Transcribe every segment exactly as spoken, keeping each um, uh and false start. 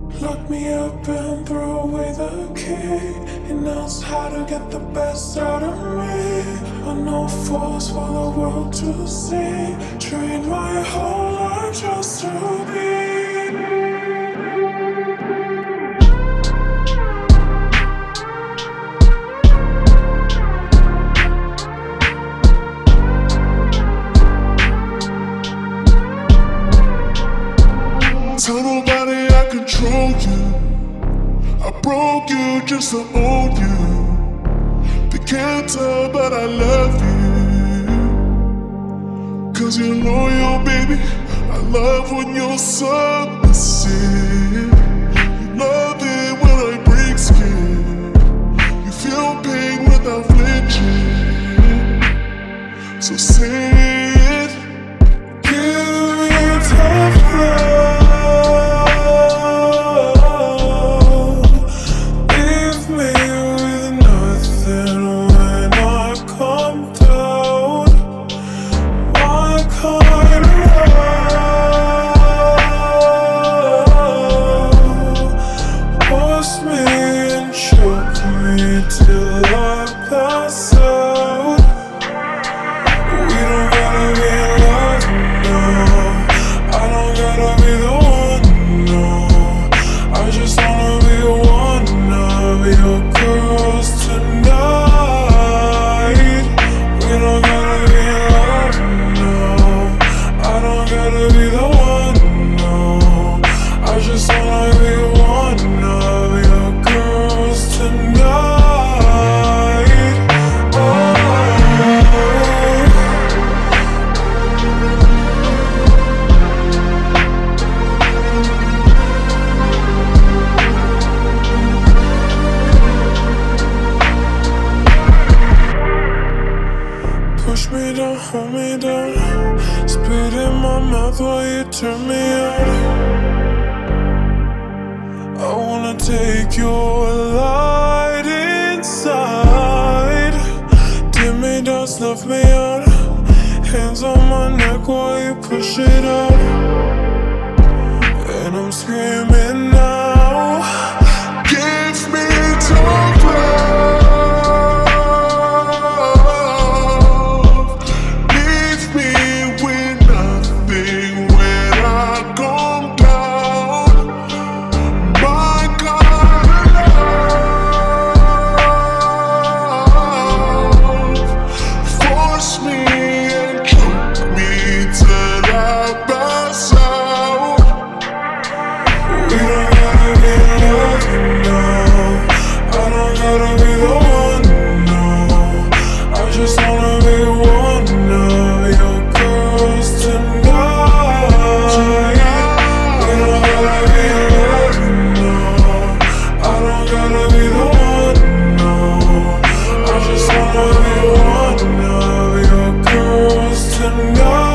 Lock me up and throw away the key. He knows how to get the best out of me. I know force for the world to see. Train my whole life just to be. Tell nobody I control you. I broke you just to own you. They can't tell that I love you. Cause you're loyal, baby. I love when you're submissive. You love it when I break skin. You feel pain without flinching. So say it. Give me a tough love. Till I pass out. We don't gotta be in love, no. I don't gotta be the one, no. I just wanna be one of your girls tonight. We don't gotta be in love, no. I don't gotta be the one, no. I just wanna be one of your girls tonight. Push me down, hold me down. Spit in my mouth while you turn me on. I wanna take your light inside. Dim me down, snuff me out. Hands on my neck while you push it out. And I'm screaming now. Give me tough love. Leave me with nothing when I come down. My kind of love. Force me and choke me till I pass out. We don't gotta be in love, no. I don't gotta be the one, no. I just wanna be one of your girls tonight. We don't gotta be in love, no. I don't gotta be the one, no. I just wanna be one of your girls tonight.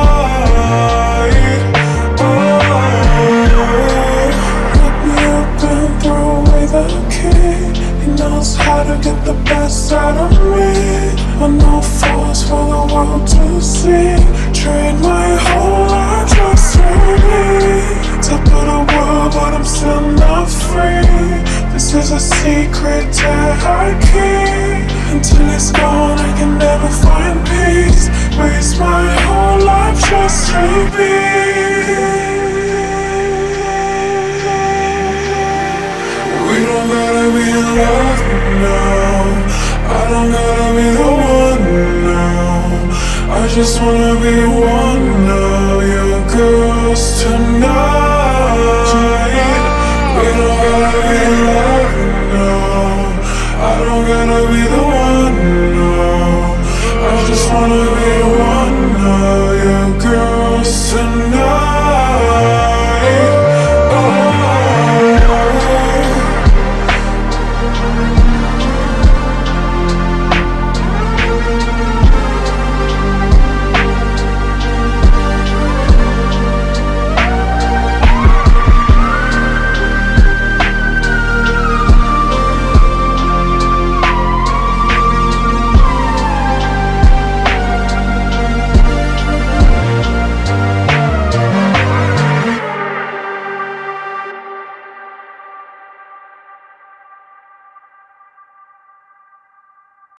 He knows how to get the best out of me. I know force for the world to see. Train my whole life just to be top of the world, but I'm still not free. This is a secret that I keep. Until it's gone, I can never find peace. Waste my whole life just to be. We don't gotta be in love now. I don't gotta be the one now. I just wanna be one of your girls tonight.